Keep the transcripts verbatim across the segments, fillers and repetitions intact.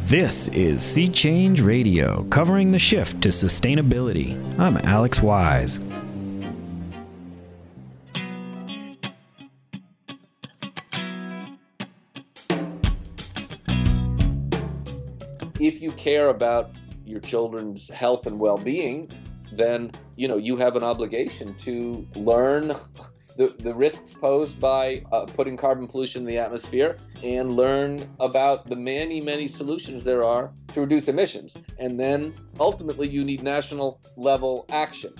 This is Sea Change Radio, covering the shift to sustainability. I'm Alex Wise. If you care about your children's health and well-being, then you know you have an obligation to learn the, the risks posed by uh, putting carbon pollution in the atmosphere and learn about the many, many solutions there are to reduce emissions. And then ultimately you need national level action.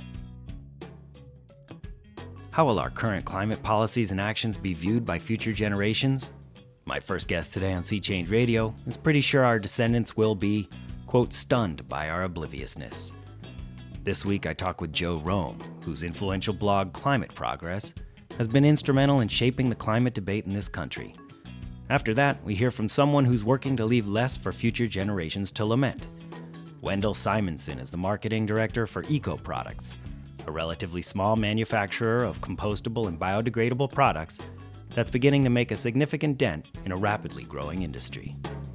How will our current climate policies and actions be viewed by future generations? My first guest today on Sea Change Radio is pretty sure our descendants will be, quote, stunned by our obliviousness. This week I talk with Joe Romm, whose influential blog Climate Progress has been instrumental in shaping the climate debate in this country. After that, we hear from someone who's working to leave less for future generations to lament. Wendell Simonson is the marketing director for Eco Products, a relatively small manufacturer of compostable and biodegradable products that's beginning to make a significant dent in a rapidly growing industry.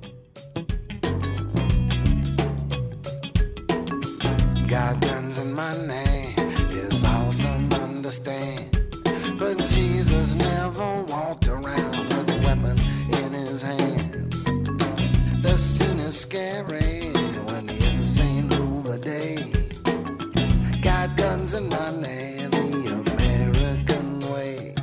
Got guns in my name is awesome, understand. But Jesus never walked around with a weapon in his hand. The sin is scary when the insane rule the day. Got guns in my name, the American way.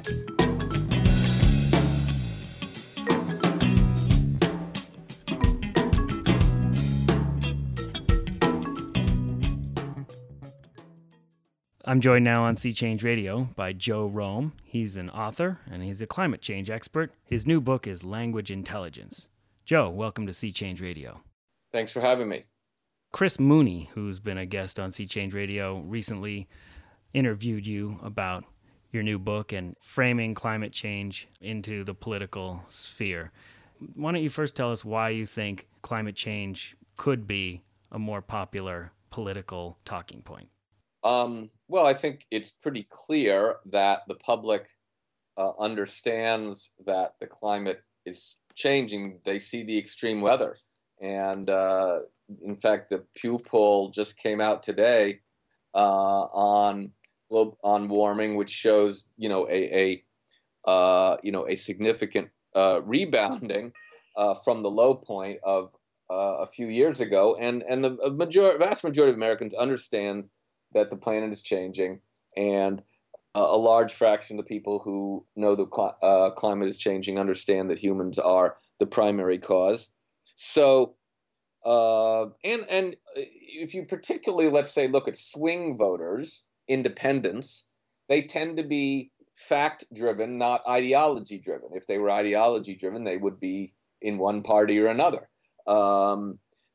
I'm joined now on Sea Change Radio by Joe Romm. He's an author and he's a climate change expert. His new book is Language Intelligence. Joe, welcome to Sea Change Radio. Thanks for having me. Chris Mooney, who's been a guest on Sea Change Radio, recently interviewed you about your new book and framing climate change into the political sphere. Why don't you first tell us why you think climate change could be a more popular political talking point? Um, well, I think it's pretty clear that the public uh, understands that the climate is changing. They see the extreme weather. And uh, in fact, the Pew poll just came out today uh, on on warming, which shows, you know, a, a uh, you know, a significant uh, rebounding uh, from the low point of uh, a few years ago. And, and the major- vast majority of Americans understand that the planet is changing, and uh, a large fraction of the people who know the cl- uh, climate is changing understand that humans are the primary cause. So, uh, and and if you particularly, let's say, look at swing voters, independents, they tend to be fact-driven, not ideology-driven. If they were ideology-driven, they would be in one party or another. Um,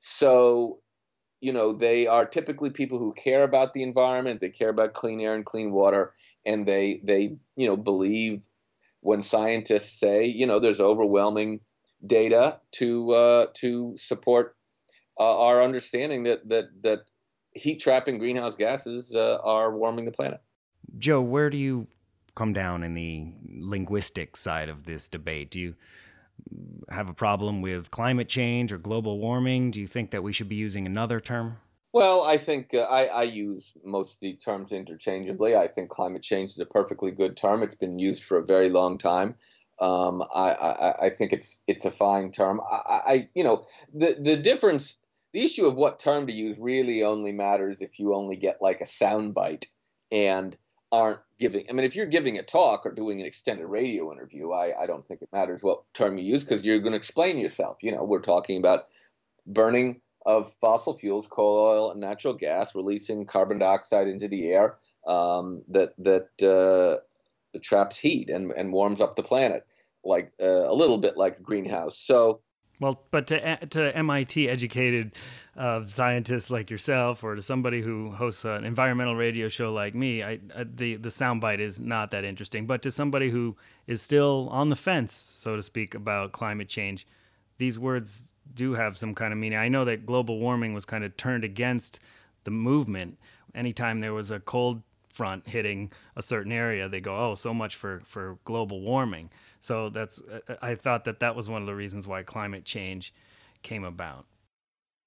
so. You know, they are typically people who care about the environment, they care about clean air and clean water, and they, they you know, believe when scientists say, you know, there's overwhelming data to uh, to support uh, our understanding that that that heat trapping greenhouse gases uh, are warming the planet. Joe, where do you come down in the linguistic side of this debate? Do you have a problem with climate change or global warming? Do you think that we should be using another term? Well, I think uh, I, I use most of the terms interchangeably. I think climate change is a perfectly good term. It's been used for a very long time. Um, I, I, I think it's it's a fine term. I, I you know the the difference, the issue of what term to use really only matters if you only get like a soundbite and aren't giving. I mean, if you're giving a talk or doing an extended radio interview, I, I don't think it matters what term you use because you're going to explain yourself. You know, we're talking about burning of fossil fuels, coal, oil, and natural gas, releasing carbon dioxide into the air um, that that uh, traps heat and, and warms up the planet, like uh, a little bit like a greenhouse. So. Well, but to to M I T educated uh, scientists like yourself, or to somebody who hosts an environmental radio show like me, I, I, the the soundbite is not that interesting. But to somebody who is still on the fence, so to speak, about climate change, these words do have some kind of meaning. I know that global warming was kind of turned against the movement. Anytime there was a cold front hitting a certain area, they go, oh, so much for, for global warming. So that's, I thought that that was one of the reasons why climate change came about.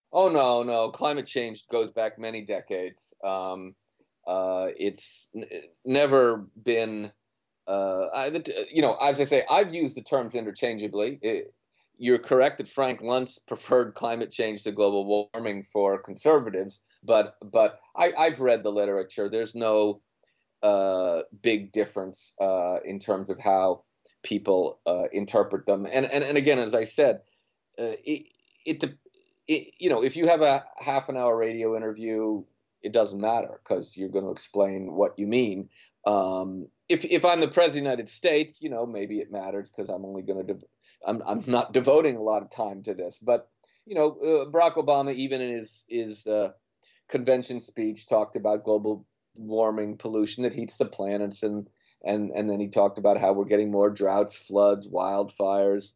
Oh, no, no. Climate change goes back many decades. Um, uh, it's n- never been, uh, I, you know, as I say, I've used the terms interchangeably. It, you're correct that Frank Luntz preferred climate change to global warming for conservatives, but but I, I've read the literature. There's no uh, big difference uh, in terms of how people uh, interpret them. And, and and again, as I said, uh, it, it, it you know, if you have a half an hour radio interview, it doesn't matter because you're going to explain what you mean. Um, if if I'm the president of the United States, you know, maybe it matters because I'm only going to dev- I'm I'm not devoting a lot of time to this. But you know, uh, Barack Obama, even in his his uh, convention speech, talked about global warming, pollution that heats the planets, and and and then he talked about how we're getting more droughts, floods, wildfires,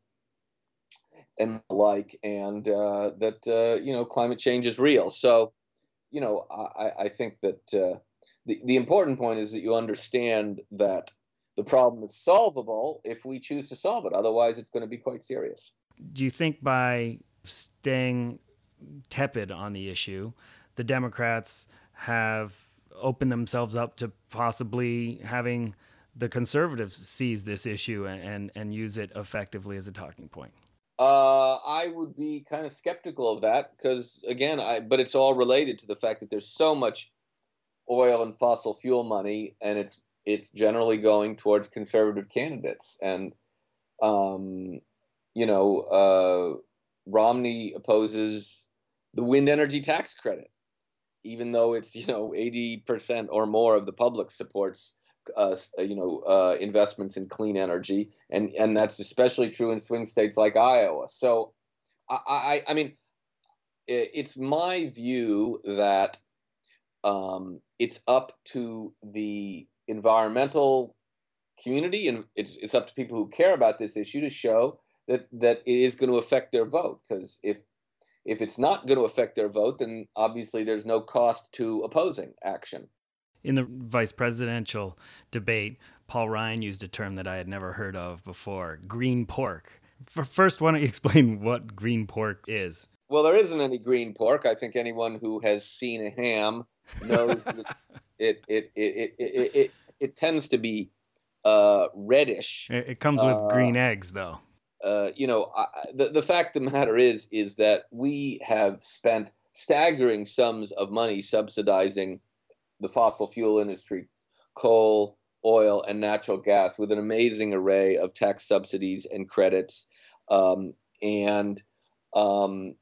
and the like, and uh, that uh, you know climate change is real. So you know I, I think that uh, the the important point is that you understand that the problem is solvable if we choose to solve it. Otherwise, it's going to be quite serious. Do you think by staying tepid on the issue, the Democrats have opened themselves up to possibly having the conservatives seize this issue and, and, and use it effectively as a talking point? Uh, I would be kind of skeptical of that because, again, I but it's all related to the fact that there's so much oil and fossil fuel money, and it's it's generally going towards conservative candidates. And um, you know, uh, Romney opposes the wind energy tax credit, even though it's you know eighty percent or more of the public supports uh, you know uh, investments in clean energy, and and that's especially true in swing states like Iowa. So I I, I mean it's my view that um, it's up to the environmental community, and it's, it's up to people who care about this issue to show that that it is going to affect their vote. Because if if it's not going to affect their vote, then obviously there's no cost to opposing action. In the vice presidential debate, Paul Ryan used a term that I had never heard of before, green pork. For first, why don't you explain what green pork is? Well, there isn't any green pork. I think anyone who has seen a ham knows that it it it it it, it, it tends to be uh, reddish. It, it comes with uh, green eggs, though. Uh, you know, I, the the fact of the matter is is that we have spent staggering sums of money subsidizing the fossil fuel industry, coal, oil, and natural gas, with an amazing array of tax subsidies and credits, um, and um,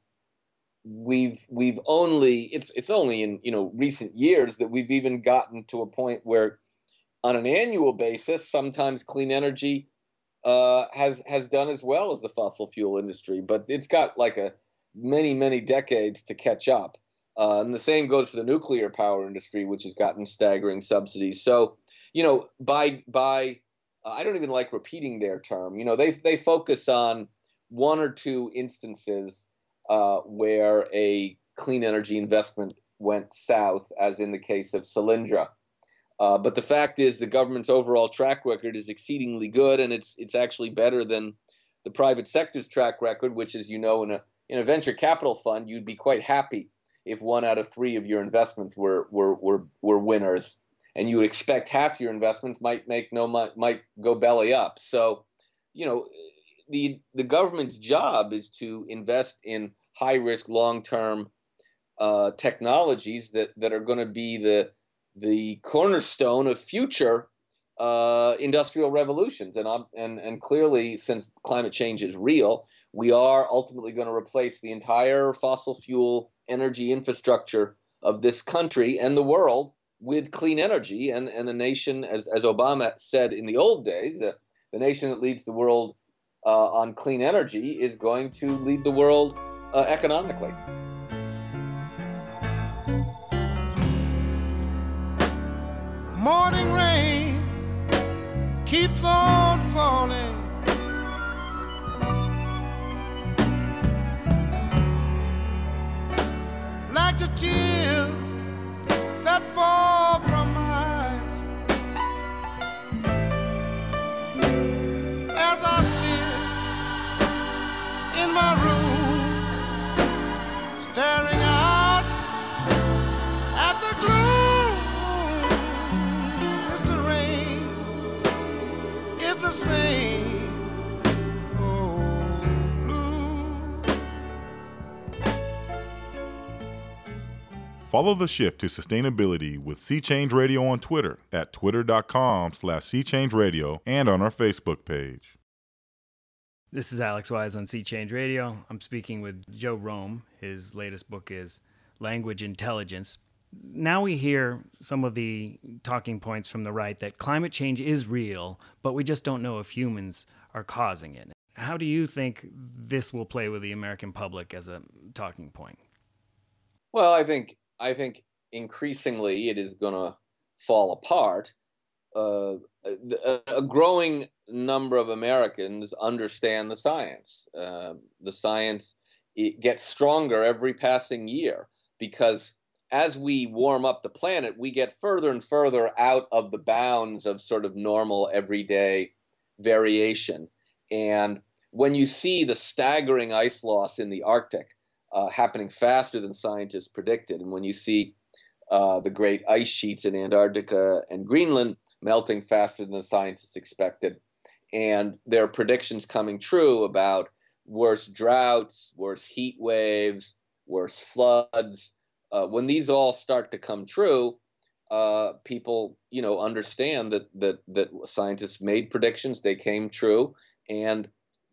we've we've only it's it's only in you know recent years that we've even gotten to a point where, on an annual basis, sometimes clean energy uh, has has done as well as the fossil fuel industry, but it's got like a many many decades to catch up. Uh, and the same goes for the nuclear power industry, which has gotten staggering subsidies. So, you know, by by, uh, I don't even like repeating their term. You know, they they focus on one or two instances uh, where a clean energy investment went south, as in the case of Solyndra. Uh, but the fact is, the government's overall track record is exceedingly good, and it's it's actually better than the private sector's track record, which, as you know, in a in a venture capital fund, you'd be quite happy if one out of three of your investments were were were, were winners, and you would expect half your investments might make no might go belly up. So, you know, the the government's job is to invest in high risk, long term uh, technologies that that are going to be the the cornerstone of future uh, industrial revolutions. And um, and and clearly, since climate change is real, we are ultimately going to replace the entire fossil fuel energy infrastructure of this country and the world with clean energy. And, and the nation, as, as Obama said in the old days, uh, the nation that leads the world uh, on clean energy is going to lead the world uh, economically. Morning rain keeps on falling. Like the tears that fall from my eyes, as I sit in my room, staring out at the gloom. It's the rain, it's the same old blue. Follow the shift to sustainability with Sea Change Radio on Twitter at twitter.com slash Sea Change Radio and on our Facebook page. This is Alex Wise on Sea Change Radio. I'm speaking with Joe Romm. His latest book is Language Intelligence. Now we hear some of the talking points from the right that climate change is real, but we just don't know if humans are causing it. How do you think this will play with the American public as a talking point? Well, I think I think increasingly it is going to fall apart. Uh, a, a growing number of Americans understand the science. Uh, the science it gets stronger every passing year because as we warm up the planet, we get further and further out of the bounds of sort of normal everyday variation. And when you see the staggering ice loss in the Arctic uh, happening faster than scientists predicted, and when you see uh, the great ice sheets in Antarctica and Greenland melting faster than the scientists expected, and there are predictions coming true about worse droughts, worse heat waves, worse floods. Uh, when these all start to come true, uh, people, you know, understand that that that scientists made predictions, they came true, and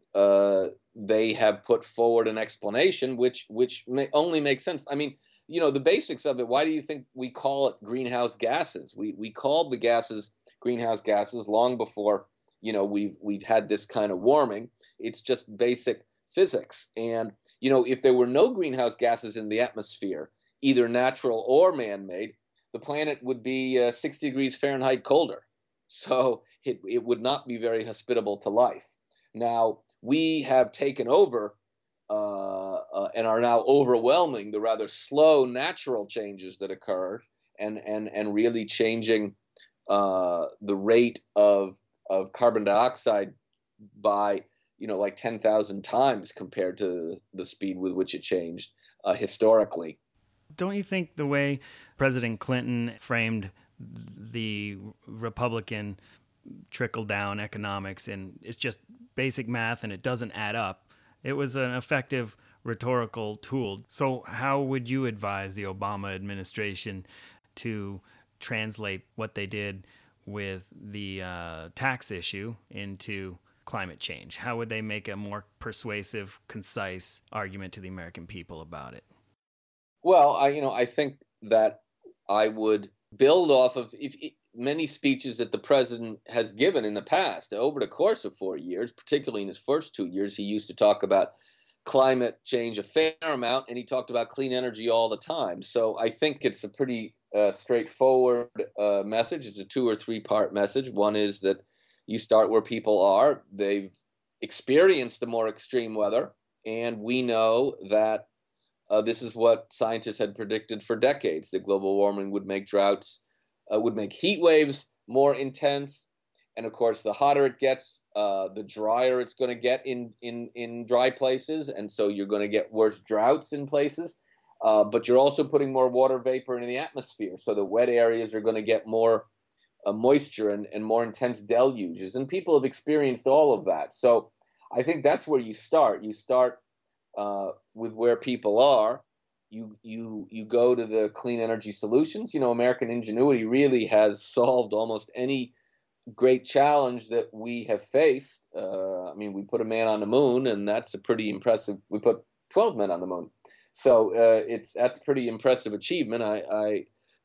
uh, they have put forward an explanation which which may only makes sense. I mean, you know, the basics of it. Why do you think we call it greenhouse gases? We we called the gases greenhouse gases long before, you know, we've we've had this kind of warming. It's just basic physics. And, you know, if there were no greenhouse gases in the atmosphere, either natural or man-made, the planet would be uh, sixty degrees Fahrenheit colder. So it, it would not be very hospitable to life. Now, we have taken over uh, uh, and are now overwhelming the rather slow natural changes that occurred and, and, and really changing uh, the rate of, of carbon dioxide by, you know, like ten thousand times compared to the speed with which it changed uh, historically. Don't you think the way President Clinton framed the Republican trickle-down economics, and it's just basic math and it doesn't add up, it was an effective rhetorical tool. So how would you advise the Obama administration to translate what they did with the uh, tax issue into climate change? How would they make a more persuasive, concise argument to the American people about it? Well, I, you know, I think that I would build off of if, if, many speeches that the president has given in the past. Over the course of four years, particularly in his first two years, he used to talk about climate change a fair amount, and he talked about clean energy all the time. So I think it's a pretty uh, straightforward uh, message. It's a two or three part message. One is that you start where people are. They've experienced the more extreme weather, and we know that Uh, this is what scientists had predicted for decades, that global warming would make droughts, uh, would make heat waves more intense. And of course, the hotter it gets, uh, the drier it's going to get in, in, in dry places. And so you're going to get worse droughts in places. Uh, but you're also putting more water vapor into the atmosphere. So the wet areas are going to get more uh, moisture and, and more intense deluges. And people have experienced all of that. So I think that's where you start. You start Uh, with where people are, you you you go to the clean energy solutions. You know, American ingenuity really has solved almost any great challenge that we have faced. Uh, I mean, we put a man on the moon, and that's a pretty impressive. We put twelve men on the moon, so uh, it's that's a pretty impressive achievement. I, I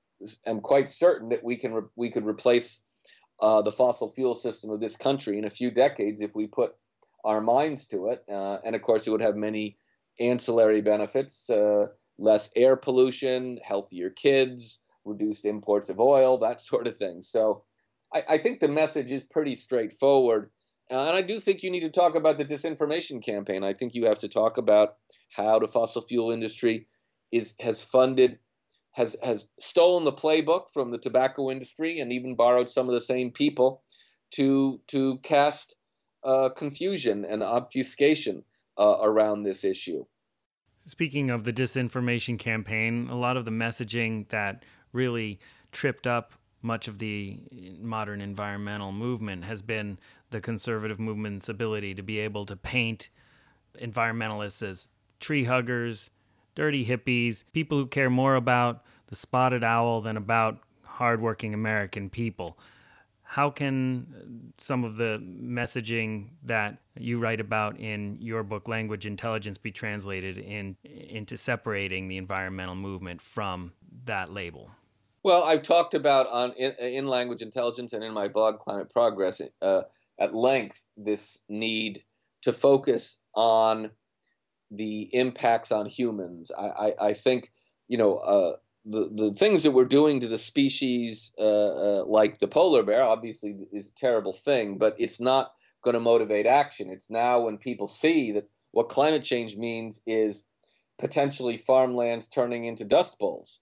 am quite certain that we can re- we could replace uh, the fossil fuel system of this country in a few decades if we put our minds to it. Uh, and of course, it would have many ancillary benefits, uh, less air pollution, healthier kids, reduced imports of oil, that sort of thing. So I, I think the message is pretty straightforward. Uh, and I do think you need to talk about the disinformation campaign. I think you have to talk about how the fossil fuel industry is has funded, has, has stolen the playbook from the tobacco industry and even borrowed some of the same people to, to cast uh, confusion and obfuscation Uh, around this issue. Speaking of the disinformation campaign, a lot of the messaging that really tripped up much of the modern environmental movement has been the conservative movement's ability to be able to paint environmentalists as tree huggers, dirty hippies, people who care more about the spotted owl than about hardworking American people. How can some of the messaging that you write about in your book, Language Intelligence, be translated in, into separating the environmental movement from that label? Well, I've talked about on in, in Language Intelligence and in my blog, Climate Progress, uh, at length, this need to focus on the impacts on humans. I, I, I think, you know, uh, the, the things that we're doing to the species, uh, uh, like the polar bear, obviously is a terrible thing, but it's not going to motivate action. It's now when people see that what climate change means is potentially farmlands turning into dust bowls,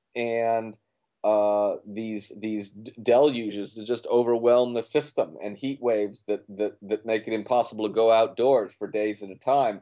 and uh, these these deluges that just overwhelm the system, and heat waves that, that, that make it impossible to go outdoors for days at a time.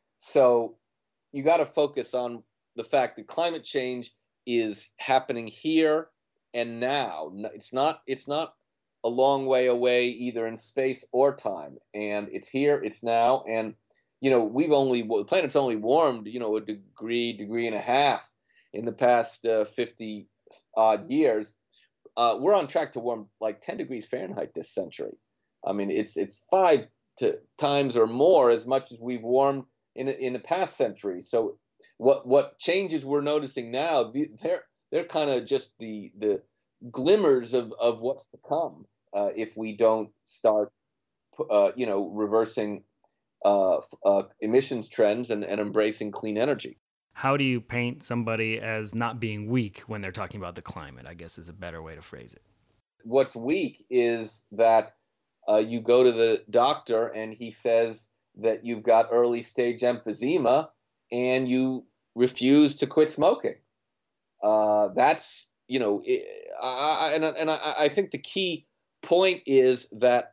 So you got to focus on the fact that climate change is happening here and now. It's not, it's not a long way away, either in space or time. And it's here, it's now. And, you know, we've only, the planet's only warmed, you know, a degree, degree and a half in the past uh, fifty odd years. Uh, we're on track to warm like ten degrees Fahrenheit this century. I mean, it's, it's five to times or more as much as we've warmed in, in the past century. So What what changes we're noticing now, they're they're kind of just the the glimmers of, of what's to come uh, if we don't start, uh, you know, reversing uh, uh, emissions trends and, and embracing clean energy. How do you paint somebody as not being weak when they're talking about the climate, I guess is a better way to phrase it? What's weak is that uh, you go to the doctor and he says that you've got early stage emphysema and you refuse to quit smoking. Uh, that's, you know, I, I, and, and I, I think the key point is that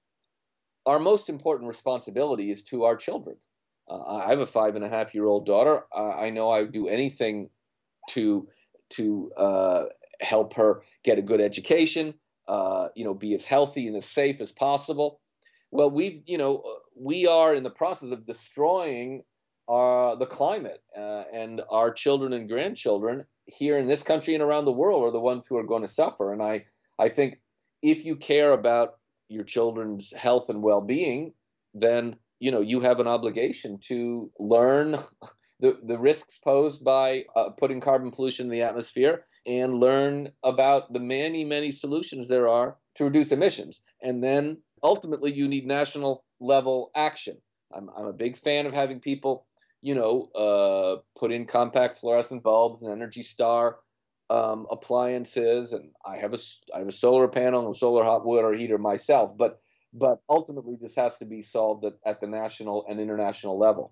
our most important responsibility is to our children. Uh, I have a five and a half year old daughter. Uh, I know I would do anything to to uh, help her get a good education, uh, you know, be as healthy and as safe as possible. Well, we've, you know, we are in the process of destroying uh, the climate, uh, and our children and grandchildren here in this country and around the world are the ones who are going to suffer. And I, I think if you care about your children's health and well-being, then, you know, you have an obligation to learn the, the risks posed by uh, putting carbon pollution in the atmosphere and learn about the many, many solutions there are to reduce emissions. And then ultimately you need national level action. I'm, I'm a big fan of having people, you know, uh, put in compact fluorescent bulbs and Energy Star um, appliances. And I have a, I have a solar panel and a solar hot water heater myself. But But ultimately, this has to be solved at, at the national and international level.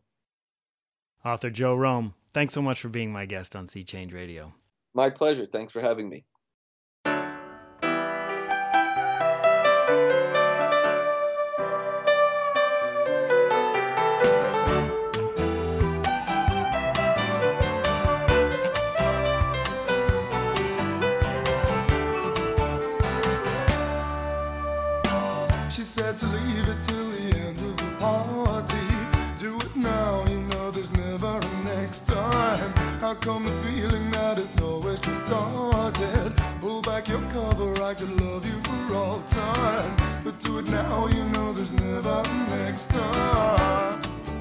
Author Joe Romm, thanks so much for being my guest on Sea Change Radio. My pleasure. Thanks for having me. She said to leave it till the end of the party. Do it now, you know there's never a next time. How come the feeling that it's always just started? Pull back your cover, I could love you for all time. But do it now, you know there's never a next time.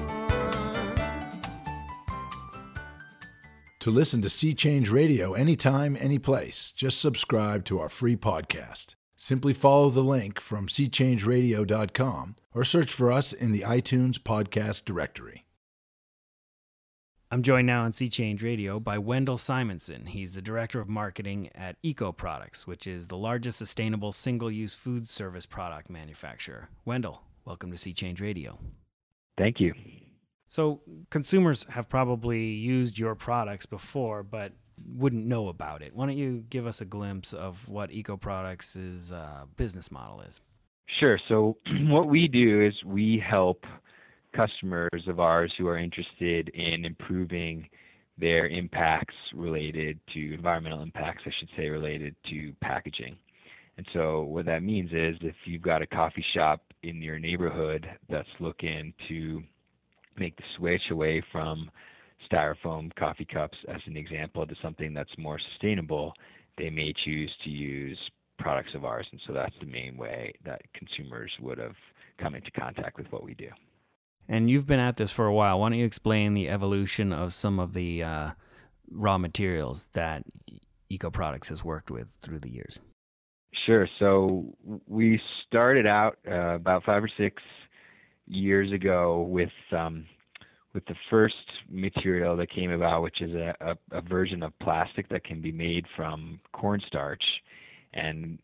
To listen to Sea Change Radio anytime, anyplace, just subscribe to our free podcast. Simply follow the link from sea change radio dot com or search for us in the iTunes podcast directory. I'm joined now on Sea Change Radio by Wendell Simonson. He's the Director of Marketing at Eco Products, which is the largest sustainable single-use food service product manufacturer. Wendell, welcome to Sea Change Radio. Thank you. So consumers have probably used your products before, but wouldn't know about it. Why don't you give us a glimpse of what Eco Products' uh, business model is? Sure. So what we do is we help customers of ours who are interested in improving their impacts related to environmental impacts, I should say, related to packaging. And so what that means is if you've got a coffee shop in your neighborhood that's looking to make the switch away from styrofoam coffee cups, as an example, to something that's more sustainable, they may choose to use products of ours. And so that's the main way that consumers would have come into contact with what we do. And you've been at this for a while. Why don't you explain the evolution of some of the uh, raw materials that Eco Products has worked with through the years? Sure. So we started out uh, about five or six years ago with um, with the first material that came about, which is a, a, a version of plastic that can be made from cornstarch. And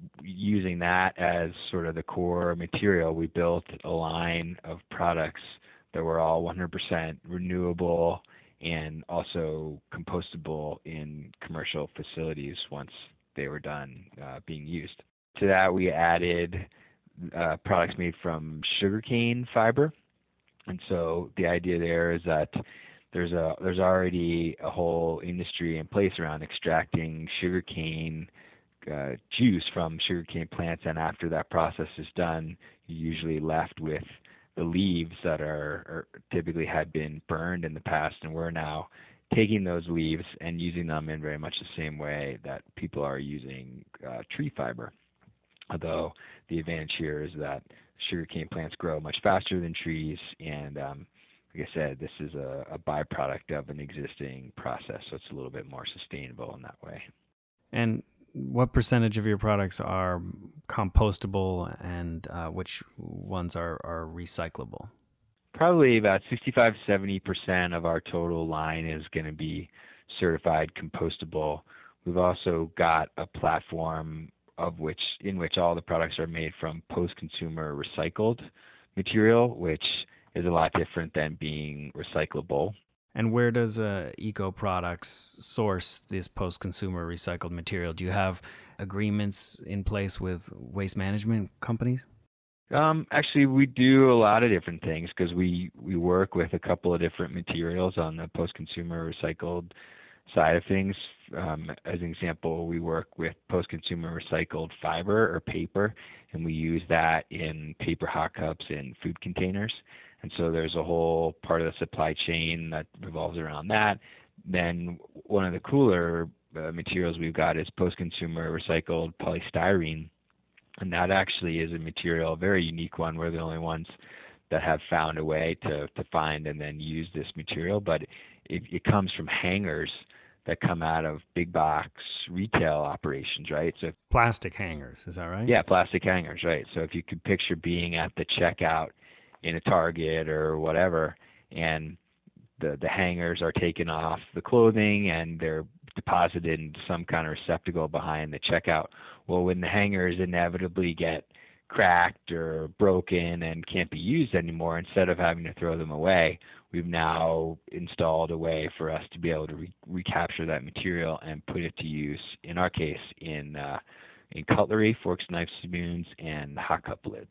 using that as sort of the core material, we built a line of products that were all one hundred percent renewable and also compostable in commercial facilities once they were done uh, being used. To that, we added uh, products made from sugarcane fiber. And so the idea there is that there's a there's already a whole industry in place around extracting sugarcane uh, juice from sugarcane plants, and after that process is done, you're usually left with the leaves that are, are typically had been burned in the past, and we're now taking those leaves and using them in very much the same way that people are using uh, tree fiber. Although the advantage here is that sugarcane plants grow much faster than trees, and um, like I said, this is a, a byproduct of an existing process, so it's a little bit more sustainable in that way. And what percentage of your products are compostable, and uh, which ones are, are recyclable? Probably about sixty-five to seventy percent of our total line is going to be certified compostable. We've also got a platform of which in which all the products are made from post-consumer recycled material, which is a lot different than being recyclable. And where does uh, Eco Products source this post-consumer recycled material? Do you have agreements in place with waste management companies? Um, actually, we do a lot of different things because we, we work with a couple of different materials on the post-consumer recycled side of things. Um, as an example, we work with post-consumer recycled fiber or paper, and we use that in paper hot cups and food containers. And so there's a whole part of the supply chain that revolves around that. Then one of the cooler uh, materials we've got is post-consumer recycled polystyrene. And that actually is a material, a very unique one. We're the only ones that have found a way to, to find and then use this material. But it, it comes from hangers that come out of big box retail operations, right? So plastic hangers, is that right? Yeah, plastic hangers, right? So if you could picture being at the checkout in a Target or whatever, and the the hangers are taken off the clothing and they're deposited in some kind of receptacle behind the checkout. Well, when the hangers inevitably get cracked or broken and can't be used anymore, instead of having to throw them away, we've now installed a way for us to be able to re- recapture that material and put it to use, in our case, in uh, in cutlery, forks, knives, spoons, and hot cup lids.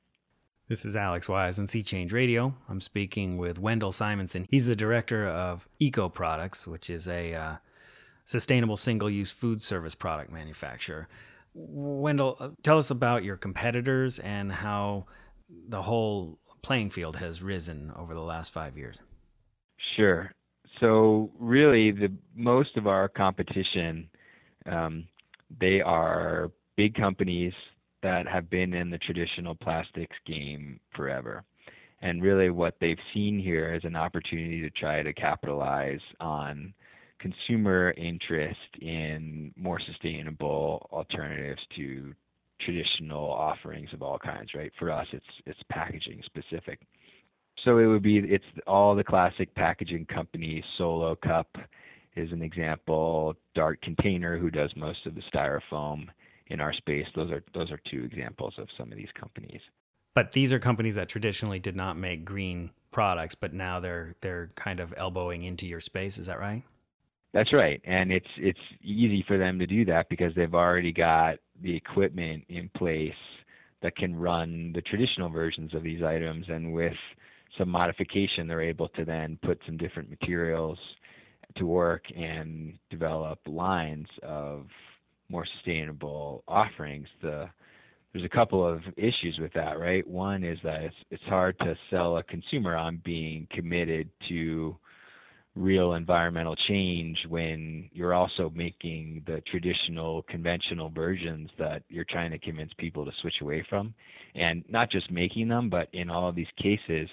This is Alex Wise on Sea Change Radio. I'm speaking with Wendell Simonson. He's the director of Eco Products, which is a uh, sustainable single-use food service product manufacturer. Wendell, tell us about your competitors and how the whole playing field has risen over the last five years. Sure. So really, the most of our competition, um, they are big companies that have been in the traditional plastics game forever. And really what they've seen here is an opportunity to try to capitalize on consumer interest in more sustainable alternatives to traditional offerings of all kinds, right? For us, it's it's packaging specific. So it would be, it's all the classic packaging companies. Solo Cup is an example. Dart Container, who does most of the styrofoam in our space. Those are those are two examples of some of these companies. But these are companies that traditionally did not make green products, but now they're they're kind of elbowing into your space. Is that right? That's right, and it's it's easy for them to do that because they've already got the equipment in place that can run the traditional versions of these items. And with some modification, they're able to then put some different materials to work and develop lines of more sustainable offerings. The there's a couple of issues with that, right? One is that it's it's hard to sell a consumer on being committed to real environmental change when you're also making the traditional conventional versions that you're trying to convince people to switch away from. And not just making them, but in all of these cases,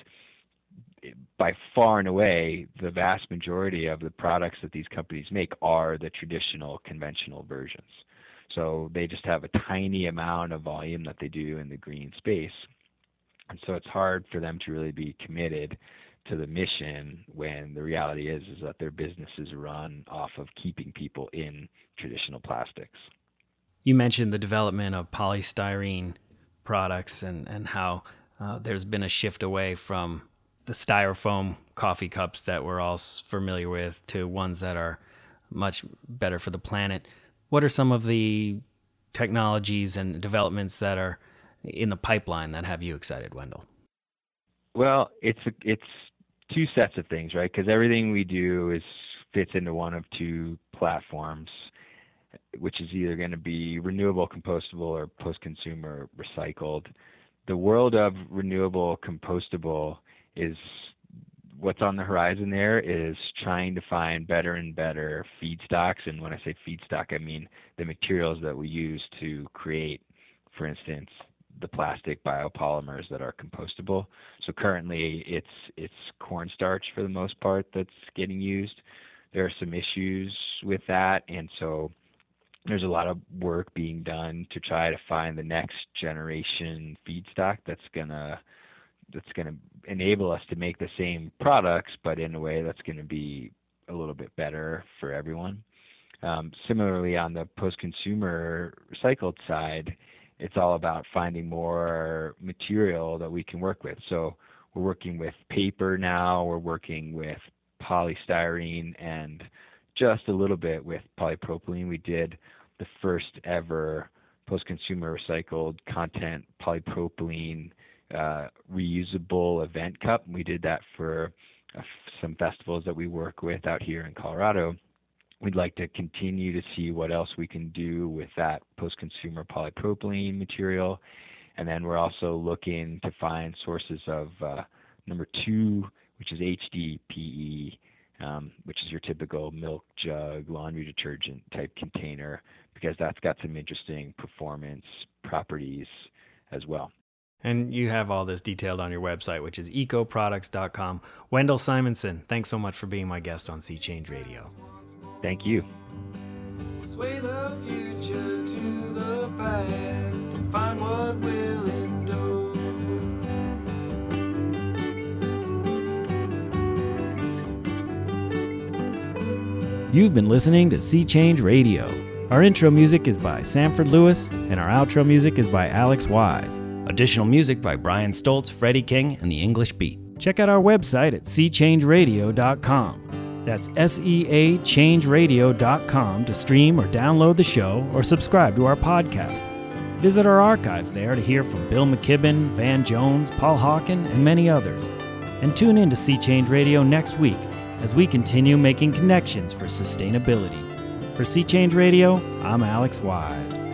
by far and away, the vast majority of the products that these companies make are the traditional conventional versions. So they just have a tiny amount of volume that they do in the green space. And so it's hard for them to really be committed to the mission when the reality is, is that their businesses run off of keeping people in traditional plastics. You mentioned the development of polystyrene products and, and how uh, there's been a shift away from the styrofoam coffee cups that we're all familiar with to ones that are much better for the planet. What are some of the technologies and developments that are in the pipeline that have you excited, Wendell? Well, it's a, it's two sets of things, right? Because everything we do is fits into one of two platforms, which is either going to be renewable, compostable, or post-consumer recycled. The world of renewable, compostable is what's on the horizon. There is trying to find better and better feedstocks. And when I say feedstock, I mean the materials that we use to create, for instance, the plastic biopolymers that are compostable. So currently it's it's cornstarch for the most part that's getting used. There are some issues with that, and so there's a lot of work being done to try to find the next generation feedstock that's gonna that's gonna enable us to make the same products, but in a way that's gonna be a little bit better for everyone. Um, similarly, on the post-consumer recycled side, it's all about finding more material that we can work with. So we're working with paper now, we're working with polystyrene, and just a little bit with polypropylene. We did the first ever post-consumer recycled content polypropylene uh, reusable event cup. We did that for uh, some festivals that we work with out here in Colorado. We'd like to continue to see what else we can do with that post-consumer polypropylene material. And then we're also looking to find sources of uh, number two, which is H D P E, um, which is your typical milk jug, laundry detergent type container, because that's got some interesting performance properties as well. And you have all this detailed on your website, which is eco products dot com. Wendell Simonson, thanks so much for being my guest on Sea Change Radio. Thank you. Sway the future to the past and find what will endure. You've been listening to Sea Change Radio. Our intro music is by Sanford Lewis, and our outro music is by Alex Wise. Additional music by Brian Stoltz, Freddie King, and The English Beat. Check out our website at sea change radio dot com. That's S E A change radio dot com to stream or download the show or subscribe to our podcast. Visit our archives there to hear from Bill McKibben, Van Jones, Paul Hawken, and many others. And tune in to Sea Change Radio next week as we continue making connections for sustainability. For Sea Change Radio, I'm Alex Wise.